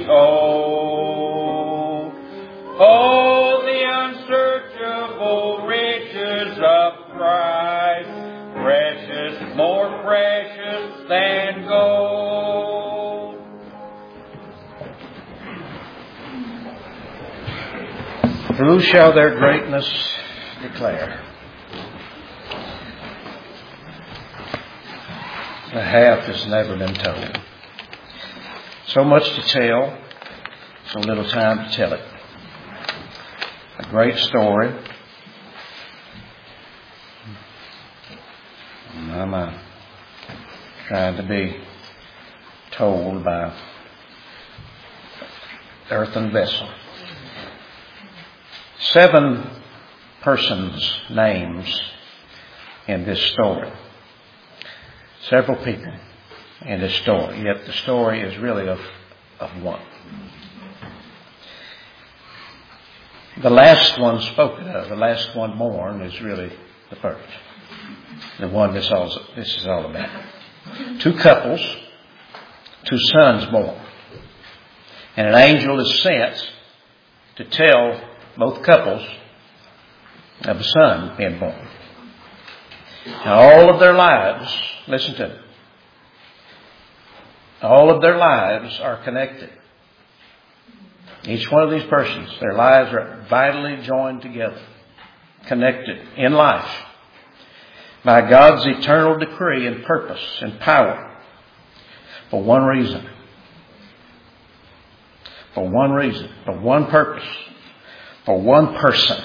behold. Oh, the unsearchable riches of Christ, precious, more precious than gold. Who shall their greatness declare? The half has never been told. So much to tell, so little time to tell it. A great story. I'm trying to be told by earthen vessel. 7 persons' names in this story. Several people in this story, yet the story is really of one. The last one spoken of, the last one born, is really the first. The one this is all about. 2 couples, 2 sons born. And an angel is sent to tell both couples of a son being born. Now all of their lives, listen to me, all of their lives are connected. Each one of these persons, their lives are vitally joined together, connected in life by God's eternal decree and purpose and power for one reason. For one reason, for one purpose, for one person.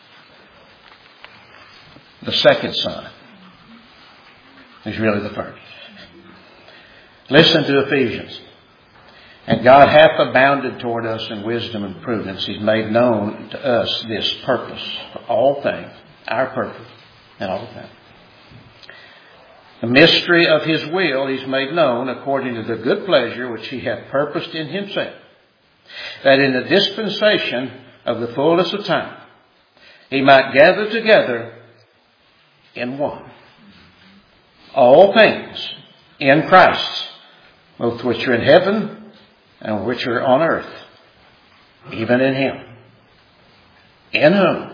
The second son is really the first. Listen to Ephesians. And God hath abounded toward us in wisdom and prudence. He's made known to us this purpose for all things, our purpose and all things. The mystery of His will He's made known according to the good pleasure which He hath purposed in Himself, that in the dispensation of the fullness of time He might gather together in one all things in Christ, both which are in heaven and which are on earth, even in Him, in whom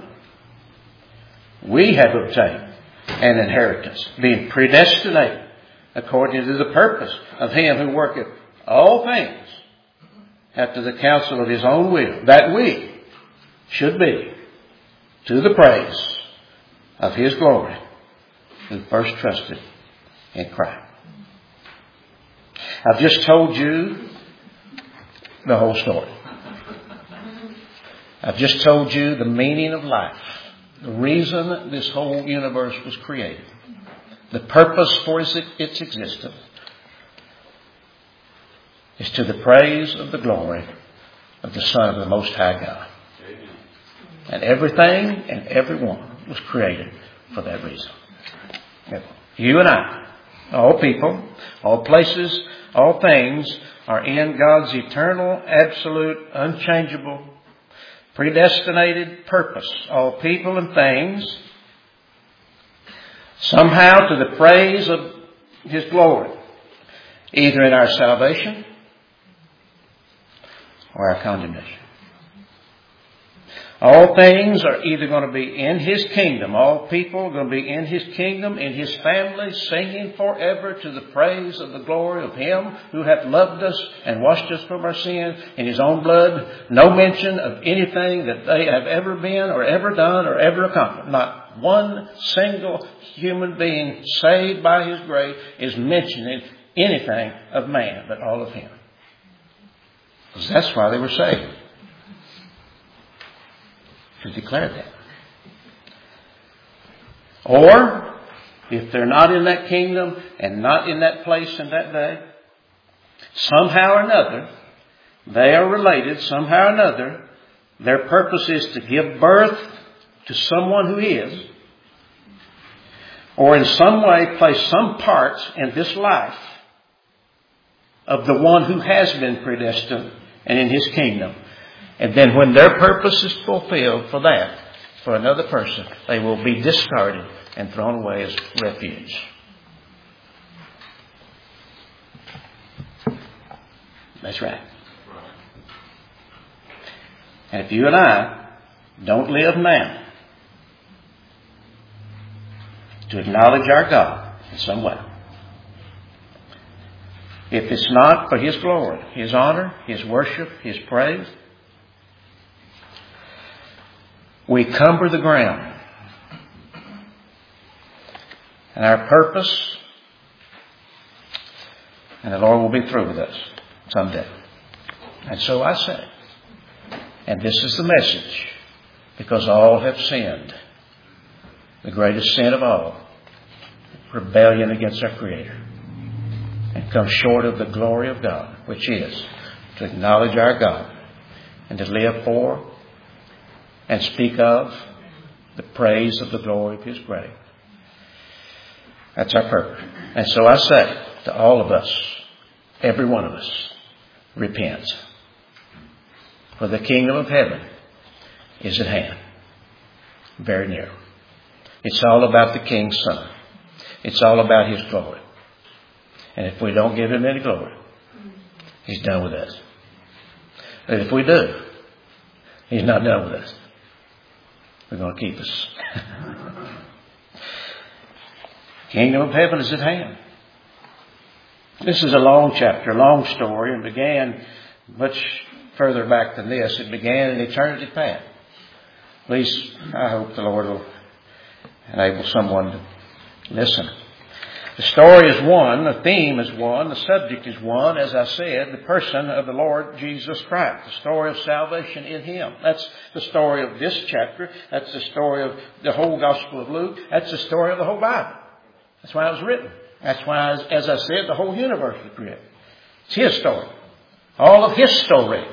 we have obtained an inheritance, being predestinated according to the purpose of Him who worketh all things after the counsel of His own will, that we should be to the praise of His glory, who first trusted in Christ. I've just told you the whole story. I've just told you the meaning of life, the reason this whole universe was created, the purpose for its existence is to the praise of the glory of the Son of the Most High God. And everything and everyone was created for that reason. You and I, all people, all places, all things are in God's eternal, absolute, unchangeable, predestinated purpose. All people and things, somehow to the praise of His glory, either in our salvation or our condemnation. All things are either going to be in His kingdom. All people are going to be in His kingdom, in His family, singing forever to the praise of the glory of Him who hath loved us and washed us from our sin in His own blood. No mention of anything that they have ever been or ever done or ever accomplished. Not one single human being saved by His grace is mentioning anything of man, but all of Him. Because that's why they were saved. To declare that. Or, if they're not in that kingdom and not in that place in that day, somehow or another, they are related, somehow or another, their purpose is to give birth to someone who is, or in some way play some part in this life of the one who has been predestined and in His kingdom. And then when their purpose is fulfilled for that, for another person, they will be discarded and thrown away as refuge. That's right. And if you and I don't live now to acknowledge our God in some way, if it's not for His glory, His honor, His worship, His praise, we cumber the ground. And our purpose, and the Lord will be through with us someday. And so I say, and this is the message, because all have sinned. The greatest sin of all, rebellion against our Creator, and come short of the glory of God, which is to acknowledge our God and to live for and speak of the praise of the glory of His grace. That's our purpose. And so I say to all of us, every one of us, repent. For the kingdom of heaven is at hand, very near. It's all about the King's Son. It's all about His glory. And if we don't give Him any glory, He's done with us. But if we do, He's not done with us. We're going to keep us. Kingdom of heaven is at hand. This is a long chapter, a long story, and began much further back than this. It began in eternity past. At least I hope the Lord will enable someone to listen. The story is one, the theme is one, the subject is one, as I said, the person of the Lord Jesus Christ, the story of salvation in Him. That's the story of this chapter. That's the story of the whole Gospel of Luke. That's the story of the whole Bible. That's why it was written. That's why, as I said, the whole universe was created. It's His story. All of His story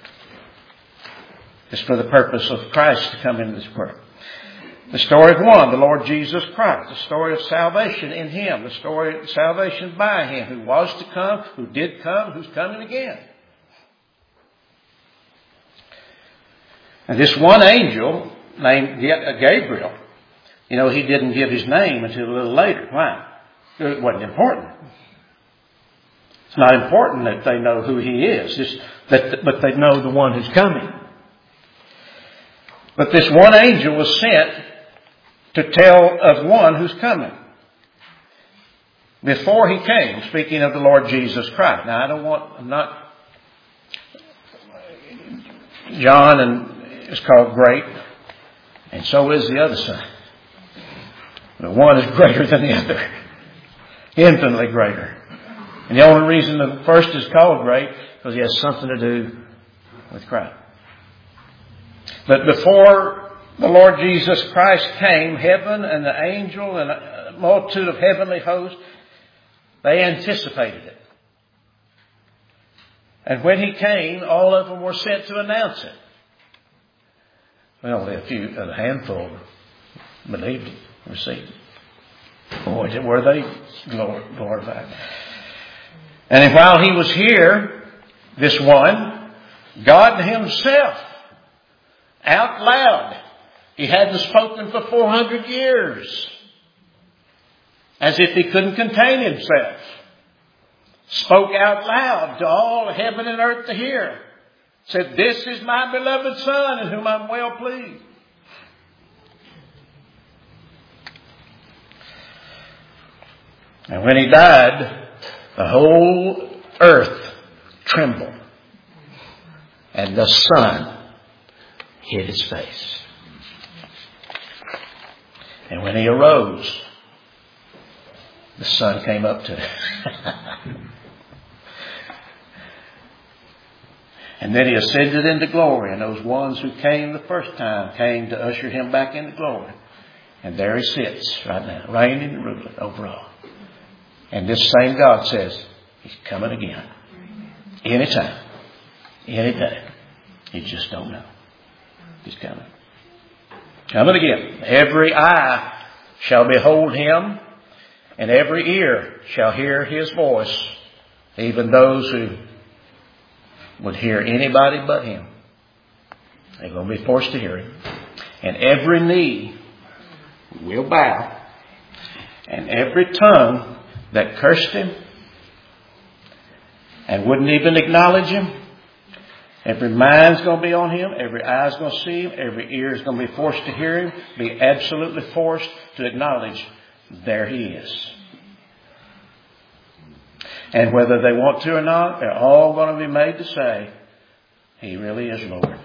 is for the purpose of Christ to come into this world. The story of one, the Lord Jesus Christ. The story of salvation in Him. The story of salvation by Him, who was to come, who did come, who's coming again. And this one angel named Gabriel, he didn't give his name until a little later. Why? It wasn't important. It's not important that they know who He is, but they know the one who's coming. But this one angel was sent to tell of one who's coming. Before He came, speaking of the Lord Jesus Christ. Now, John is called great, and so is the other son. The one is greater than the other. Infinitely greater. And the only reason the first is called great is because he has something to do with Christ. But before the Lord Jesus Christ came, heaven and the angel and a multitude of heavenly hosts, they anticipated it. And when He came, all of them were sent to announce it. Well, only a handful believed it, received it. Boy, were they glorified. And while He was here, this one, God Himself, out loud, He hadn't spoken for 400 years, as if He couldn't contain Himself, spoke out loud to all heaven and earth to hear. Said, "This is my beloved Son in whom I'm well pleased." And when He died, the whole earth trembled. And the sun hid His face. And when He arose, the sun came up to Him. And then He ascended into glory. And those ones who came the first time came to usher Him back into glory. And there He sits right now, reigning and ruling over all. And this same God says, He's coming again. Anytime. Any day. You just don't know. He's coming. Coming again. Every eye shall behold Him, and every ear shall hear His voice, even those who would hear anybody but Him. They're going to be forced to hear Him. And every knee will bow, and every tongue that cursed Him and wouldn't even acknowledge Him Every mind's going to be on Him. Every eye's going to see Him. Every ear is going to be forced to hear Him. Be absolutely forced to acknowledge there He is. And whether they want to or not, they're all going to be made to say, He really is Lord.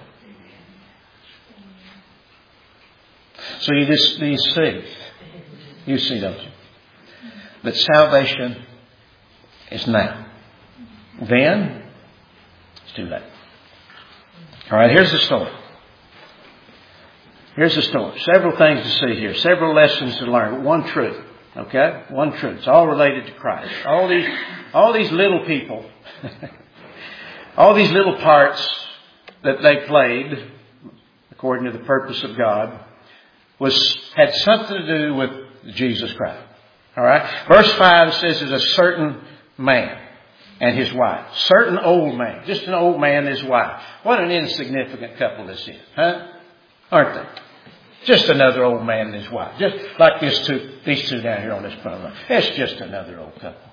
So you see, don't you? That salvation is now. Then, it's too late. All right, here's the story. Here's the story. Several things to see here. Several lessons to learn. One truth. Okay? One truth. It's all related to Christ. All these little people, all these little parts that they played, according to the purpose of God, had something to do with Jesus Christ. All right? Verse 5 says there's a certain man and his wife. Certain old man. Just an old man and his wife. What an insignificant couple this is. Huh? Aren't they? Just another old man and his wife. Just like these two down here on this front line. It's just another old couple.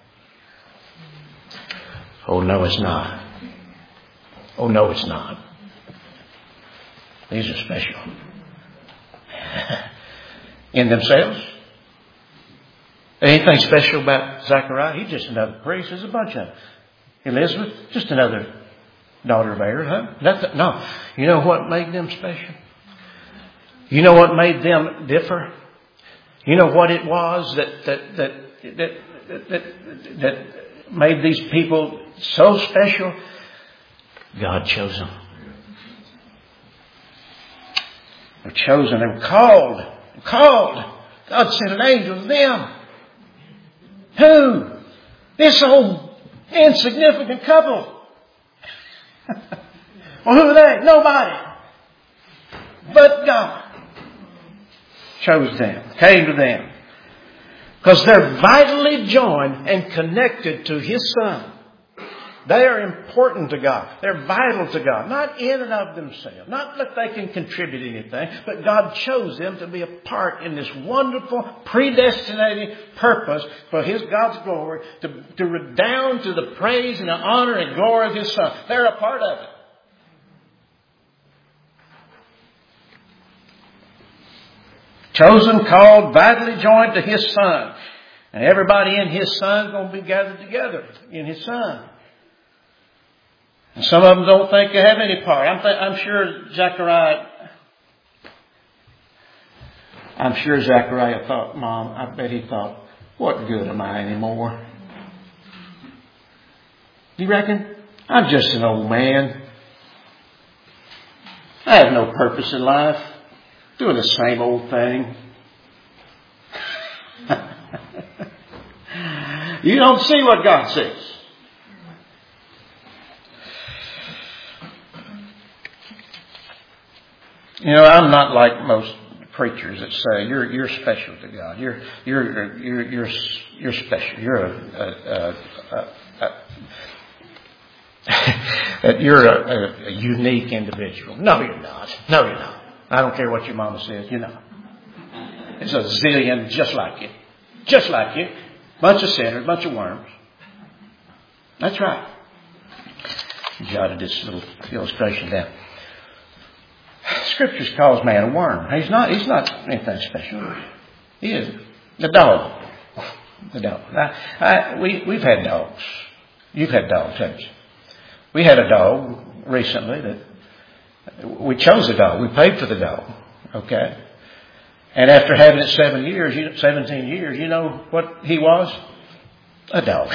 Oh, no, it's not. Oh, no, it's not. These are special. In themselves. Anything special about Zechariah? He's just another priest. There's a bunch of them. Elizabeth, just another daughter of Aaron, huh? No. You know what made them special? You know what made them differ? You know what it was that made these people so special? God chose them. They were chosen. They were called. God sent an angel to them. Who? This old insignificant couple. Well, who are they? Nobody. But God chose them, came to them. Because they're vitally joined and connected to His Son. They are important to God. They're vital to God. Not in and of themselves. Not that they can contribute anything. But God chose them to be a part in this wonderful predestinating purpose for God's glory. To redound to the praise and the honor and glory of His Son. They're a part of it. Chosen, called, vitally joined to His Son. And everybody in His Son is going to be gathered together in His Son. And some of them don't think they have any part. I'm sure Zechariah thought, Mom, I bet he thought, what good am I anymore? You reckon? I'm just an old man. I have no purpose in life. Doing the same old thing. You don't see what God sees. You know, I'm not like most preachers that say you're special to God. You're special. You're a unique individual. No, you're not. No, you're not. I don't care what your mama says. You're not. There's a zillion just like you. Just like you. Bunch of sinners, bunch of worms. That's right. Jotted this little illustration down. Scriptures calls man a worm. He's not anything special. He is. The dog. The dog. We've had dogs. You've had dogs, haven't you? We had a dog recently that we chose a dog. We paid for the dog. Okay. And after having it 17 years, you know what he was? A dog.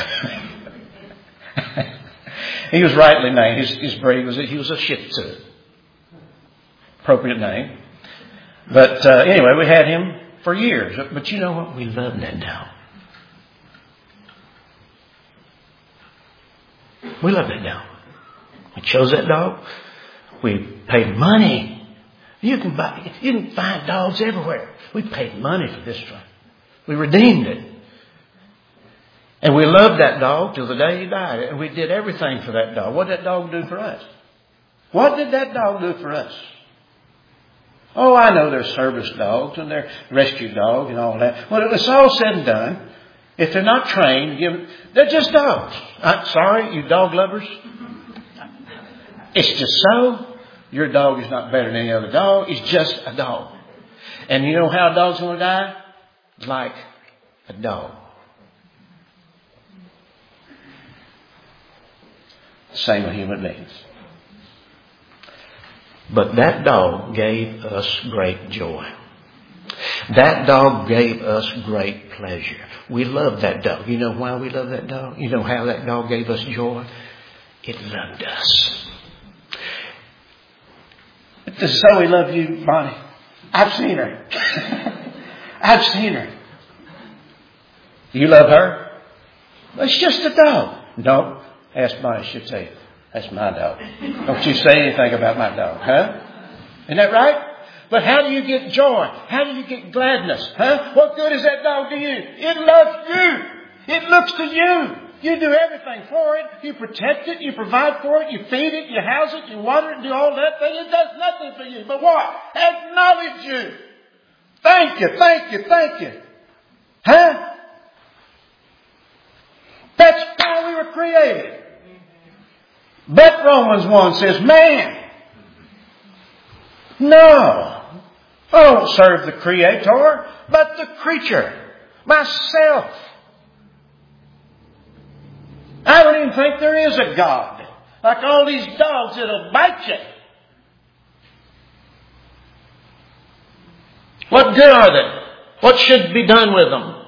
He was rightly named. His breed was he was a Shih Tzu. Appropriate name. But anyway, we had him for years. But you know what? We loved that dog. We loved that dog. We chose that dog. We paid money. You can find dogs everywhere. We paid money for this one. We redeemed it. And we loved that dog till the day he died. And we did everything for that dog. What did that dog do for us? What did that dog do for us? Oh, I know there's service dogs and they're rescue dogs and all that. When it's all said and done, if they're not trained, they're just dogs. Sorry, you dog lovers. It's just so. Your dog is not better than any other dog. It's just a dog. And you know how a dog's going to die? Like a dog. Same with human beings. But that dog gave us great joy. That dog gave us great pleasure. We love that dog. You know why we love that dog? You know how that dog gave us joy? It loved us. Does Zoe love you, Bonnie? I've seen her. I've seen her. You love her? It's just a dog. No. Ask Bonnie. She'll tell you. That's my dog. Don't you say anything about my dog. Huh? Isn't that right? But how do you get joy? How do you get gladness? Huh? What good is that dog to you? It loves you. It looks to you. You do everything for it. You protect it. You provide for it. You feed it. You house it. You water it. Do all that thing. It does nothing for you. But what? Acknowledge you. Thank you. Thank you. Thank you. Huh? That's why we were created. But Romans 1 says, man, no. I don't serve the Creator, but the creature. Myself. I don't even think there is a God. Like all these dogs that'll bite you. What good are they? What should be done with them?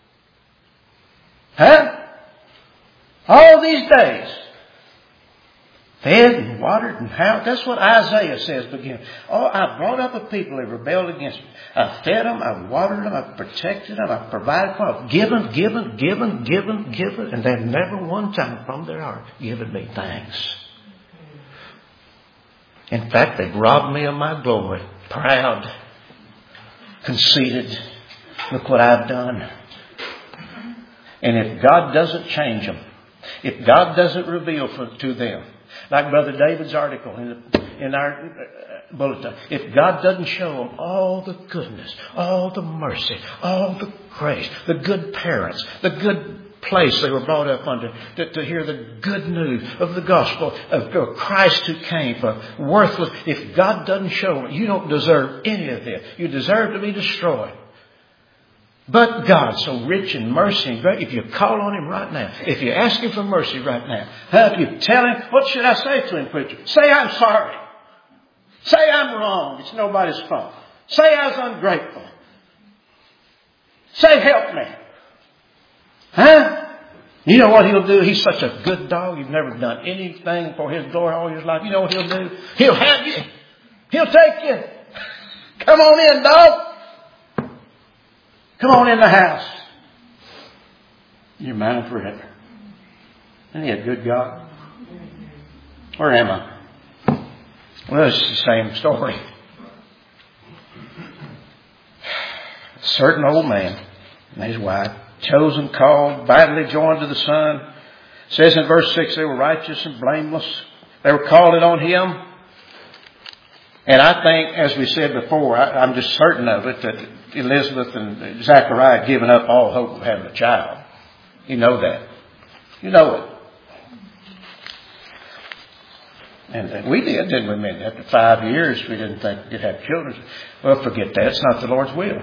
Huh? All these days. Fed and watered and housed. That's what Isaiah says begin. Oh, I brought up a people that rebelled against me. I fed them, I watered them, I protected them, I provided for them. Given. And they've never one time from their heart given me thanks. In fact, they've robbed me of my glory. Proud. Conceited. Look what I've done. And if God doesn't change them, if God doesn't reveal to them, like Brother David's article in our bulletin, if God doesn't show them all the goodness, all the mercy, all the grace, the good parents, the good place they were brought up under, to hear the good news of the gospel of Christ who came for worthless. If God doesn't show them, you don't deserve any of this. You deserve to be destroyed. But God, so rich in mercy and grace, if you call on Him right now, if you ask Him for mercy right now, if you tell Him, what should I say to Him, preacher? Say I'm sorry. Say I'm wrong. It's nobody's fault. Say I was ungrateful. Say help me. Huh? You know what He'll do? He's such a good dog. You've never done anything for His glory all your life. You know what He'll do? He'll have you. He'll take you. Come on in, dog. Come on in the house. You're mine forever. Isn't He a good God? Where am I? Well, it's the same story. A certain old man and his wife, chosen, called, vitally joined to the Son. It says in verse 6, they were righteous and blameless. They were calling on Him. And I think, as we said before, I'm just certain of it, that Elizabeth and Zachariah had given up all hope of having a child. You know that. You know it. And we did, didn't we? Man, after 5 years, we didn't think we could have children. Well, forget that. It's not the Lord's will.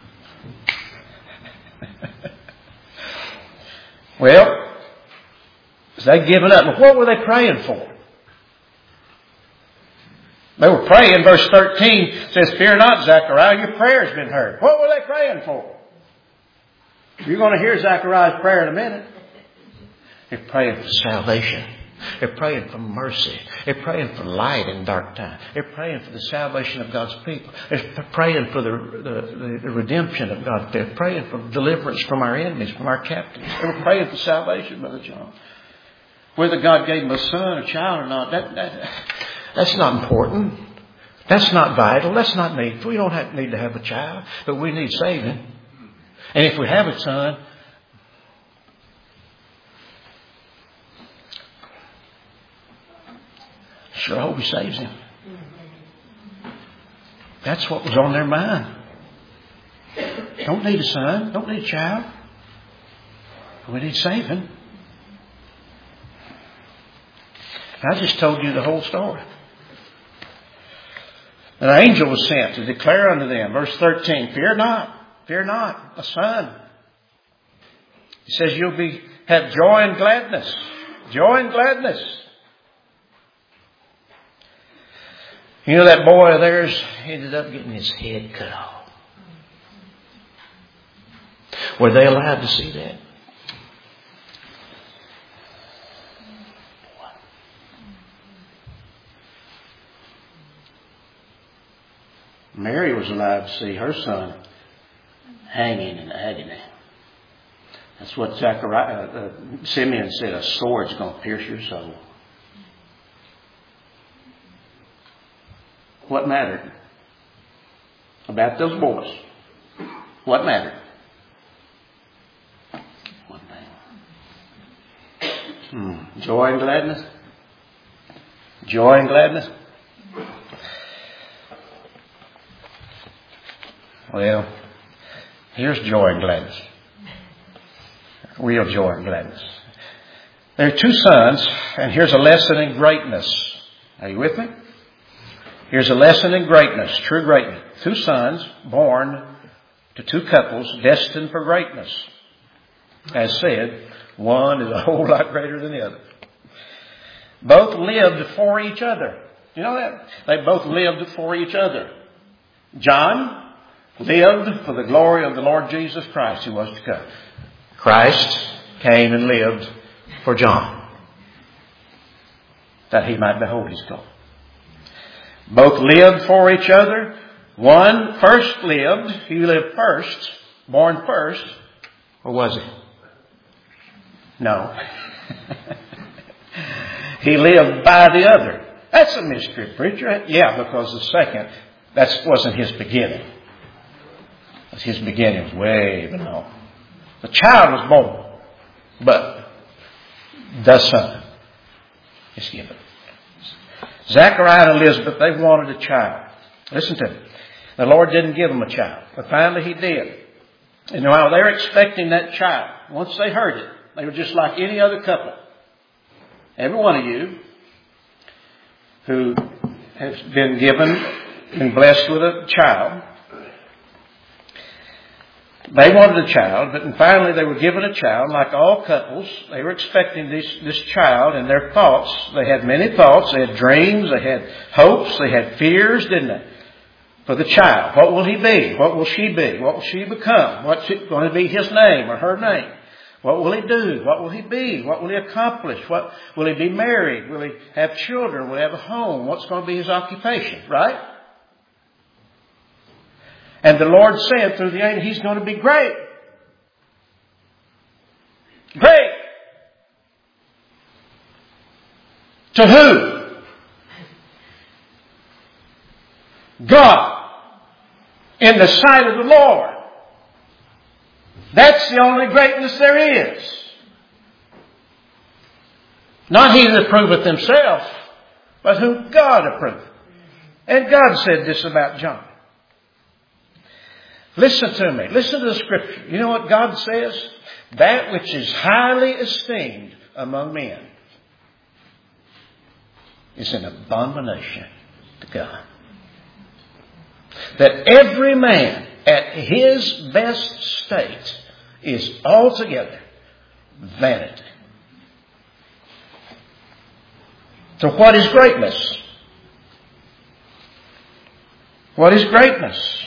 Well, they given up. But what were they praying for? They were praying. Verse 13 says, fear not, Zechariah, your prayer has been heard. What were they praying for? You're going to hear Zechariah's prayer in a minute. They're praying for salvation. They're praying for mercy. They're praying for light in dark time. They're praying for the salvation of God's people. They're praying for the redemption of God. They're praying for deliverance from our enemies, from our captives. They were praying for salvation, Brother John. Whether God gave them a son, a child or not, that's not important. That's not vital. That's not needful. We don't need to have a child, but we need saving. And if we have a son, sure hope He saves him. That's what was on their mind. Don't need a son. Don't need a child. We need saving. I just told you the whole story. An angel was sent to declare unto them, verse 13, fear not, a son. He says you'll have joy and gladness. Joy and gladness. You know that boy of theirs ended up getting his head cut off. Were they allowed to see that? Mary was allowed to see her son hanging in agony. That's what Simeon said, a sword's going to pierce your soul. What mattered about those boys? What mattered? One thing. Joy and gladness. Joy and gladness. Well, here's joy and gladness. Real joy and gladness. There are two sons, and here's a lesson in greatness. Are you with me? Here's a lesson in greatness, true greatness. Two sons born to two couples destined for greatness. As said, one is a whole lot greater than the other. Both lived for each other. You know that? They both lived for each other. John lived for the glory of the Lord Jesus Christ who was to come. Christ came and lived for John, that he might behold his glory. Both lived for each other. One first lived. He lived first, born first. Or was he? No. He lived by the other. That's a mystery, preacher. Yeah, because the second, that wasn't his beginning. His beginning was way below. The child was born, but the son is given. Zachariah and Elizabeth, they wanted a child. Listen to me. The Lord didn't give them a child, but finally He did. And while they were expecting that child, once they heard it, they were just like any other couple. Every one of you who has been blessed with a child, they wanted a child, but finally they were given a child. Like all couples, they were expecting this child, and their thoughts, they had many thoughts, they had dreams, they had hopes, they had fears, didn't they? For the child. What will he be? What will she be? What will she become? What's it going to be his name or her name? What will he do? What will he be? What will he accomplish? What will he be married? Will he have children? Will he have a home? What's going to be his occupation? Right? And the Lord said through the angel, he's going to be great. Great. To who? God. In the sight of the Lord. That's the only greatness there is. Not he that approveth himself, but whom God approveth. And God said this about John. Listen to me. Listen to the Scripture. You know what God says? That which is highly esteemed among men is an abomination to God. That every man at his best state is altogether vanity. So what is greatness? What is greatness?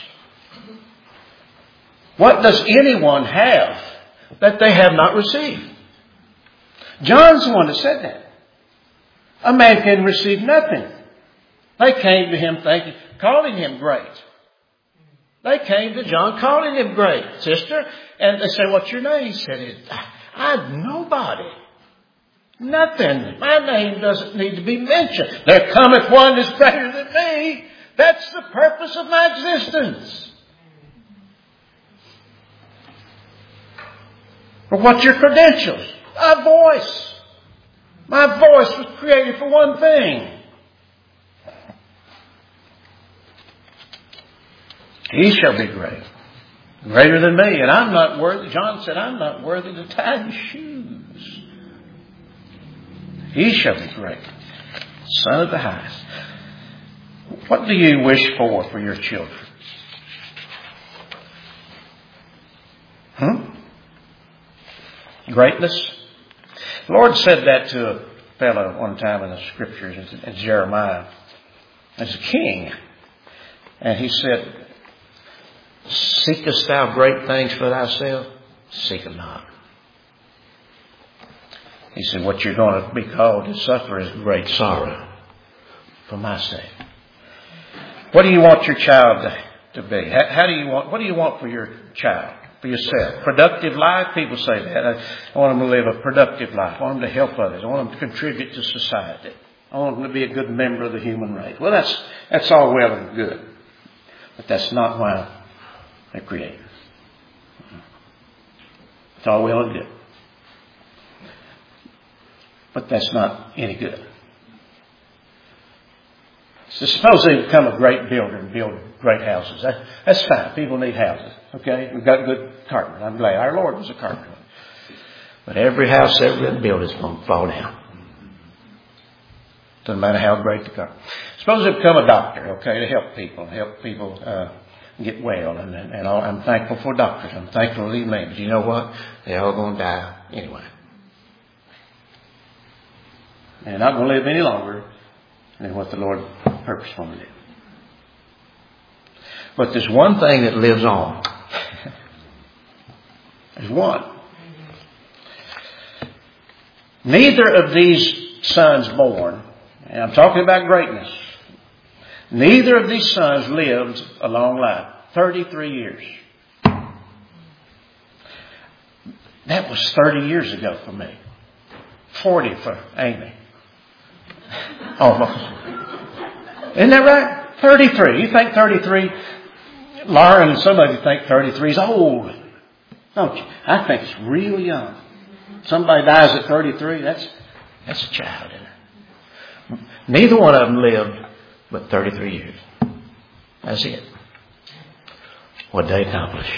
What does anyone have that they have not received? John's the one that said that. A man can receive nothing. They came to him calling him great. They came to John calling him great, sister. And they said, what's your name? He said, I'm nobody. Nothing. My name doesn't need to be mentioned. There cometh one that's greater than me. That's the purpose of my existence. But what's your credentials? A voice. My voice was created for one thing. He shall be great. Greater than me. And I'm not worthy. John said, I'm not worthy to tie his shoes. He shall be great. Son of the highest. What do you wish for your children? Greatness? The Lord said that to a fellow one time in the Scriptures, in Jeremiah, as a king. And he said, seekest thou great things for thyself? Seek them not. He said, what you're going to be called to suffer is great sorrow for my sake. What do you want your child to be? What do you want for your child, for yourself? Productive life? People say that. I want them to live a productive life. I want them to help others. I want them to contribute to society. I want them to be a good member of the human race. Well, that's all well and good. But that's not why they're created. It's all well and good. But that's not any good. So suppose they become a great builder and build great houses. That's fine. People need houses. Okay? We've got good carpenters. I'm glad. Our Lord was a carpenter. But every house ever been built is going to fall down. Doesn't matter how great the carpenter. Suppose they become a doctor, okay, to help people get well. And all. I'm thankful for doctors. I'm thankful for these men. But you know what? They're all going to die anyway. They're not going to live any longer than what the Lord purposed for them to live. But there's one thing that lives on. There's one. Neither of these sons born, and I'm talking about greatness, neither of these sons lived a long life. 33 years. That was 30 years ago for me. 40 for Amy. Almost. Isn't that right? 33. You think 33, Laura and some of you think 33 is old. Don't you? I think it's real young. Somebody dies at 33, that's a child, isn't it? Neither one of them lived but 33 years. That's it. What they accomplish.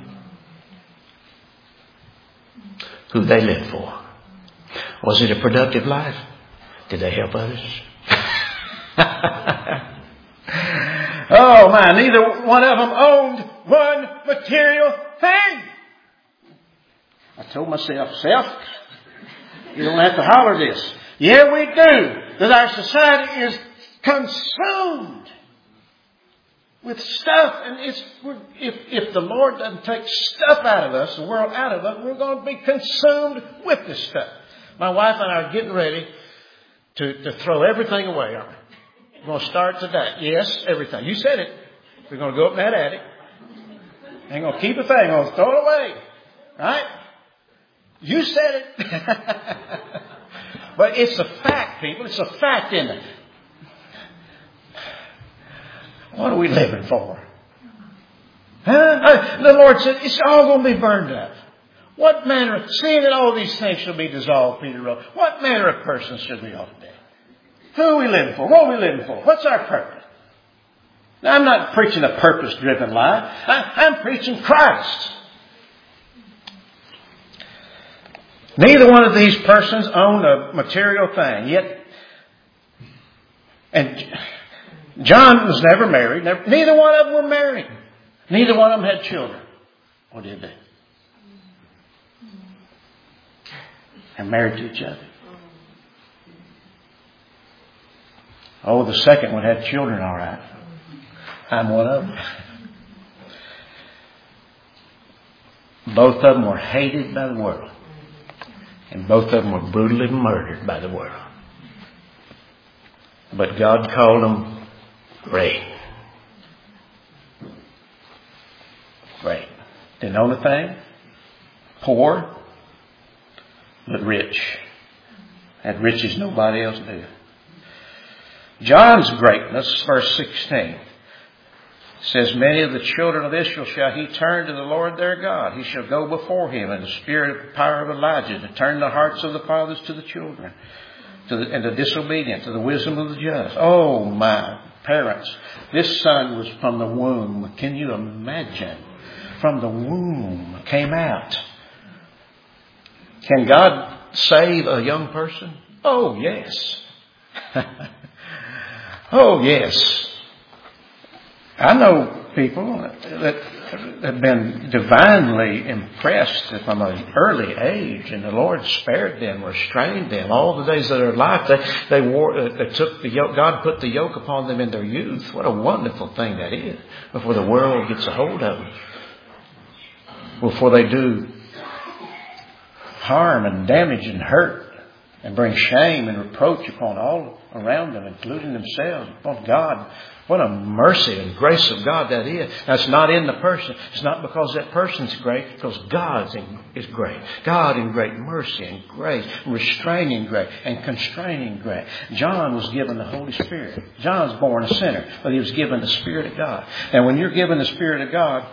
Who they lived for. Was it a productive life? Did they help others? Oh my, neither one of them owned one material thing. I told myself, you don't have to holler this. Yeah, we do. That our society is consumed with stuff. And if the Lord doesn't take stuff out of us, the world out of us, we're going to be consumed with this stuff. My wife and I are getting ready to throw everything away, aren't we? We're going to start today. Yes, everything. You said it. We're going to go up in that attic. Ain't going to keep a thing. We're going to throw it away. Right? You said it. But it's a fact, people. It's a fact, isn't it? What are we living for? Huh? The Lord said, it's all going to be burned up. What manner of, seeing that all these things shall be dissolved, Peter wrote, what manner of persons should we ought to be? Who are we living for? What are we living for? What's our purpose? Now, I'm not preaching a purpose-driven life. I'm preaching Christ. Neither one of these persons owned a material thing. Yet, and John was never married. Neither one of them were married. Neither one of them had children. Or did they? And married to each other. Oh, the second one had children, all right. I'm one of them. Both of them were hated by the world. And both of them were brutally murdered by the world. But God called them great. Great. Didn't own a thing. Poor. But rich. Had riches nobody else knew. John's greatness, verse 16, says, many of the children of Israel shall he turn to the Lord their God. He shall go before him in the spirit of the power of Elijah to turn the hearts of the fathers to the children and the disobedient to the wisdom of the just. Oh, my parents. This son was from the womb. Can you imagine? From the womb came out. Can God save a young person? Oh, yes. Oh, yes. I know people that have been divinely impressed from an early age, and the Lord spared them, restrained them all the days of their life. They took the yoke. God put the yoke upon them in their youth. What a wonderful thing that is! Before the world gets a hold of them, before they do harm and damage and hurt, and bring shame and reproach upon all around them, including themselves, upon God. What a mercy and grace of God that is. That's not in the person. It's not because that person's great, because God is great. God in great mercy and grace, restraining grace and constraining grace. John was given the Holy Spirit. John's born a sinner, but he was given the Spirit of God. And when you're given the Spirit of God,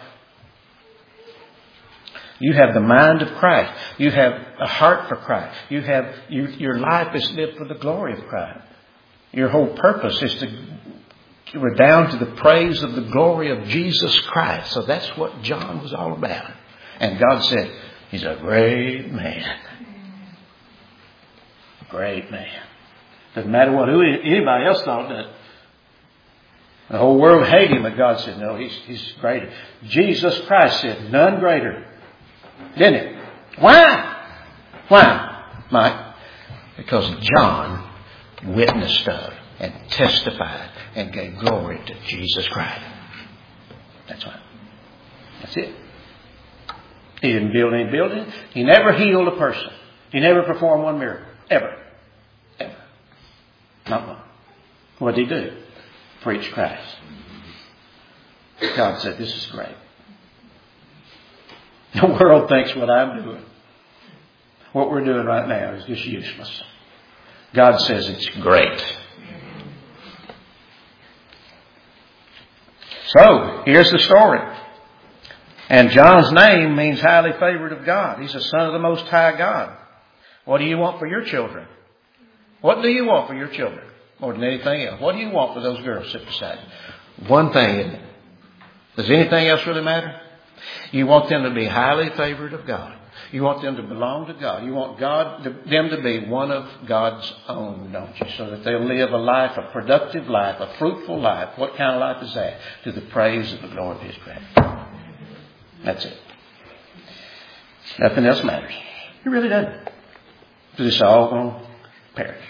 you have the mind of Christ. You have a heart for Christ. Your life is lived for the glory of Christ. Your whole purpose is to redound to the praise of the glory of Jesus Christ. So that's what John was all about. And God said, he's a great man. Great man. Doesn't matter what anybody else thought that. The whole world hated him, but God said, no, he's greater. Jesus Christ said, none greater. Didn't it? Why? Why, Mike? Because John witnessed of and testified and gave glory to Jesus Christ. That's right. That's it. He didn't build any building. He never healed a person. He never performed one miracle. Ever. Ever. Not one. What did he do? Preach Christ. God said, this is great. The world thinks what I'm doing, what we're doing right now, is just useless. God says it's great. So, here's the story. And John's name means highly favored of God. He's the son of the Most High God. What do you want for your children? What do you want for your children? More than anything else. What do you want for those girls sit beside you? One thing, isn't it? Does anything else really matter? You want them to be highly favored of God. You want them to belong to God. You want them to be one of God's own, don't you? So that they'll live a life, a productive life, a fruitful life. What kind of life is that? To the praise of the glory of His grace. That's it. Nothing else matters. It really doesn't. Because it's all going to perish.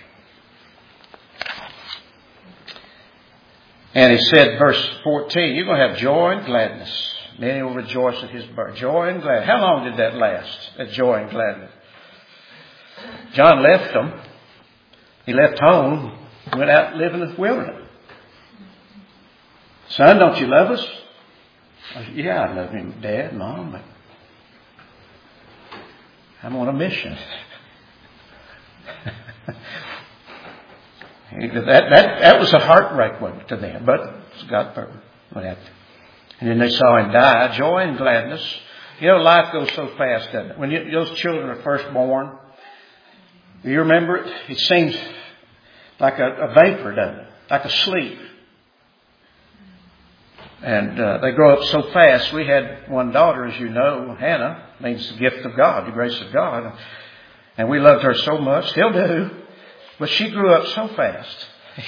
And He said, verse 14, you're going to have joy and gladness. Many will rejoice at His birth. Joy and gladness. How long did that last? That joy and gladness. John left them. He left home. Went out and lived in the wilderness. Son, don't you love us? I said, yeah, I love you, Dad, Mom, but I'm on a mission. that was a heartbreak to them, but God went after. And then they saw Him die. Joy and gladness. You know, life goes so fast, doesn't it? When those children are first born, do you remember it? It seems like a vapor, doesn't it? Like a sleep. And they grow up so fast. We had one daughter, as you know, Hannah, means the gift of God, the grace of God. And we loved her so much, still do. But she grew up so fast.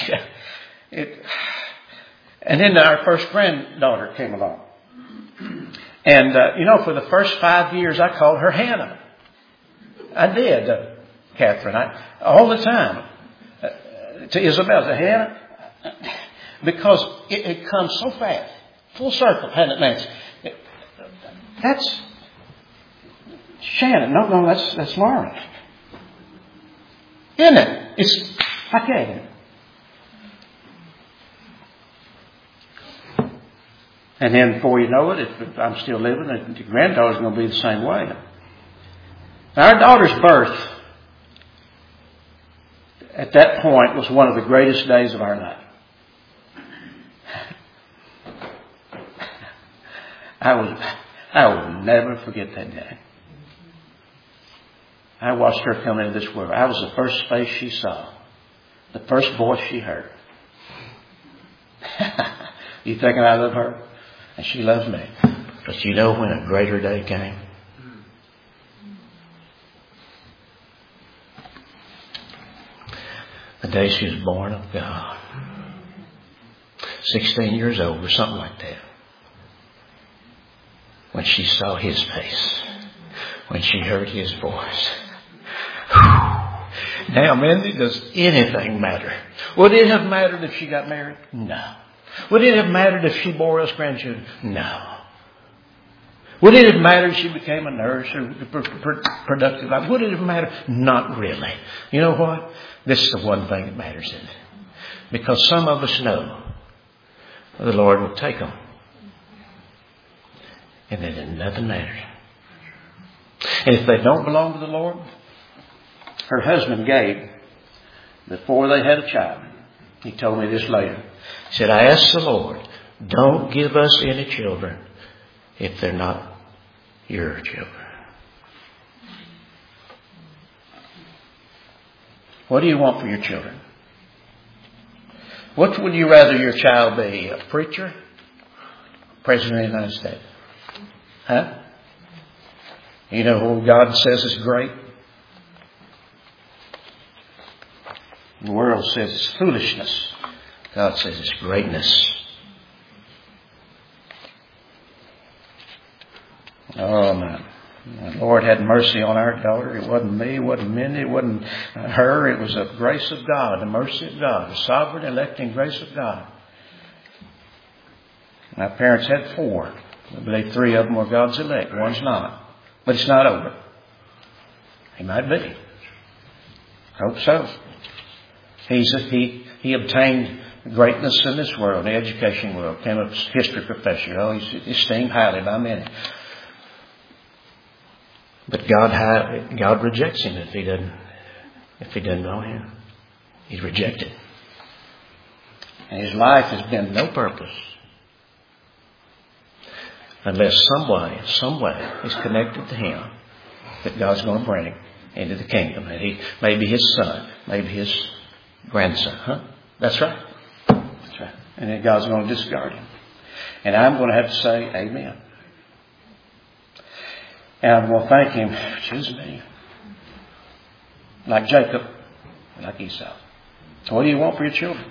And then our first granddaughter came along. And, for the first 5 years, I called her Hannah. I did, Catherine. All the time. To Isabel, to Hannah. Because it comes so fast. Full circle, hadn't it, Nancy? That's Shannon. No, that's Lauren. Isn't it? It's like that. And then before you know it, if I'm still living, the granddaughter's going to be the same way. Our daughter's birth at that point was one of the greatest days of our life. I will never forget that day. I watched her come into this world. I was the first face she saw. The first voice she heard. You thinking I love her? And she loves me. But you know when a greater day came? The day she was born of God. 16 years old or something like that. When she saw His face. When she heard His voice. Now, men, does anything matter? Would it have mattered if she got married? No. Would it have mattered if she bore us grandchildren? No. Would it have mattered if she became a nurse or productive life? Would it have mattered? Not really. You know what? This is the one thing that matters in it. Because some of us know the Lord will take them. And then nothing matters. And if they don't belong to the Lord, her husband Gabe, before they had a child, he told me this later. He said, I asked the Lord, don't give us any children if they're not your children. What do you want for your children? What would you rather your child be? A preacher? President of the United States? Huh? You know what God says is great? The world says it's foolishness. God says it's greatness. Oh, man. The Lord had mercy on our daughter. It wasn't me. It wasn't Minnie. It wasn't her. It was the grace of God, the mercy of God, the sovereign electing grace of God. My parents had 4. I believe 3 of them were God's elect. One's not. But it's not over. He might be. Hope so. He obtained greatness in this world, the education world. Became a history professor. Oh, he's esteemed highly by many. But God rejects him if he doesn't know Him. He's rejected. And his life has been no purpose unless some way is connected to Him that God's going to bring him into the kingdom. And he may be his son, maybe his grandson. Huh? That's right. That's right. And then God's going to discard him. And I'm going to have to say amen. And I'm going to thank Him. Choose me. Like Jacob, like Esau. So what do you want for your children?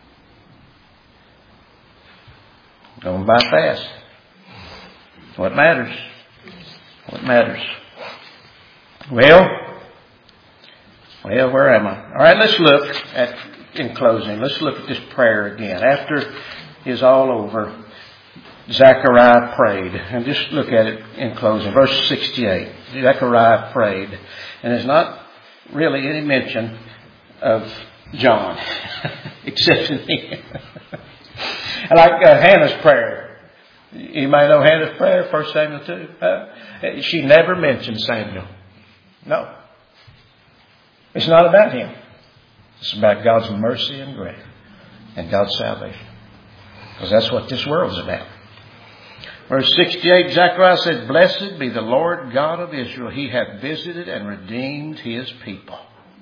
Going by fast. What matters? What matters? Well, where am I? All right, let's look at, in closing, let's look at this prayer again. After it's all over, Zechariah prayed. And just look at it in closing. Verse 68. Zechariah prayed. And there's not really any mention of John. Except in here. I like Hannah's prayer. You might know Hannah's prayer, 1 Samuel 2. She never mentioned Samuel. No. It's not about him. It's about God's mercy and grace. And God's salvation. Because that's what this world's about. Verse 68, Zechariah said, Blessed be the Lord God of Israel. He hath visited and redeemed His people.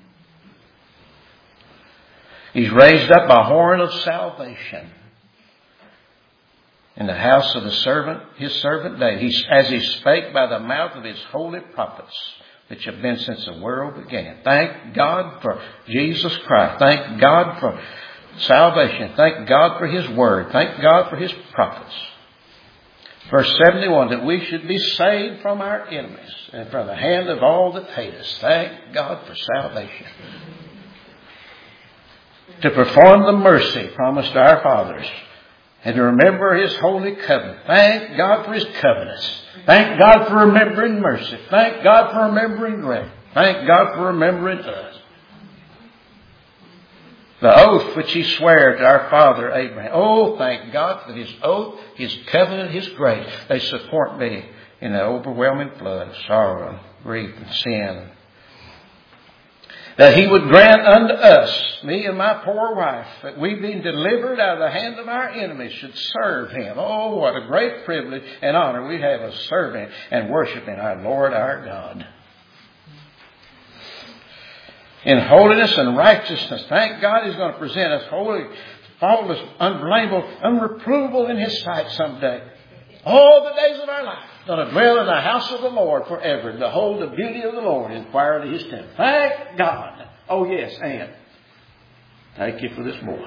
He's raised up a horn of salvation in the house of his servant David, as he spake by the mouth of his holy prophets, which have been since the world began. Thank God for Jesus Christ. Thank God for salvation. Thank God for His word. Thank God for His prophets. Verse 71, that we should be saved from our enemies and from the hand of all that hate us. Thank God for salvation. To perform the mercy promised to our fathers and to remember His holy covenant. Thank God for His covenants. Thank God for remembering mercy. Thank God for remembering grace. Thank God for remembering us. The oath which He sware to our father Abraham. Oh, thank God for His oath, His covenant, His grace. They support me in the overwhelming flood of sorrow, grief, and sin. That He would grant unto us, me and my poor wife, that we being delivered out of the hand of our enemies should serve Him. Oh, what a great privilege and honor we have of serving and worshiping our Lord our God. In holiness and righteousness. Thank God He's going to present us holy, faultless, unblameable, unreprovable in His sight someday. All the days of our life. Going to dwell in the house of the Lord forever. And behold the beauty of the Lord. Inquire to His temple. Thank God. Oh yes, and Thank you for this boy.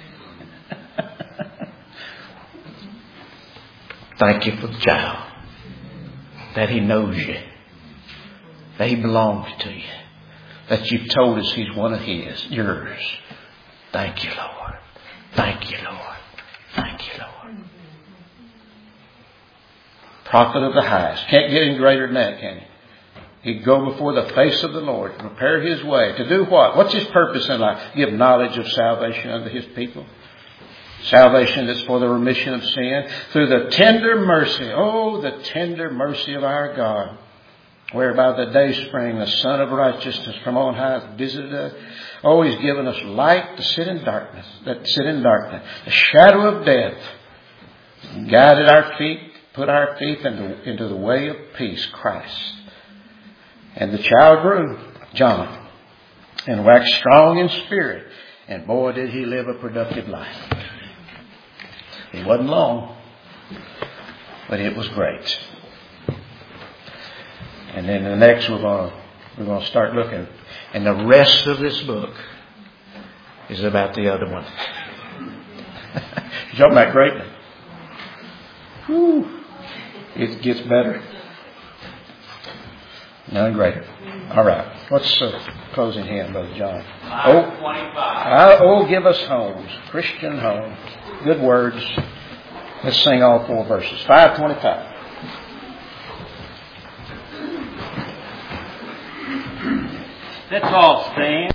Thank you for the child. That he knows you. That he belongs to you. That you've told us he's one of his, yours. Thank you, Lord. Thank you, Lord. Thank you, Lord. Prophet of the highest. Can't get any greater than that, can you? He'd go before the face of the Lord to prepare his way. To do what? What's his purpose in life? Give knowledge of salvation unto his people. Salvation that's for the remission of sin. Through the tender mercy. Oh, the tender mercy of our God. Whereby the day spring, the Son of righteousness from on high has visited us. Oh, he's given us light to sit in darkness. The shadow of death. Guided our feet, put our feet into the way of peace, Christ. And the child grew, John, and waxed strong in spirit. And boy, did he live a productive life. It wasn't long, but it was great. And then the next we're going to start looking. And the rest of this book is about the other one. You're talking about greatness. Whew. It gets better. None greater. All right. What's the closing hymn, Brother John? 525. Oh, give us homes. Christian homes. Good words. Let's sing all 4 verses. 525. Let's all stand.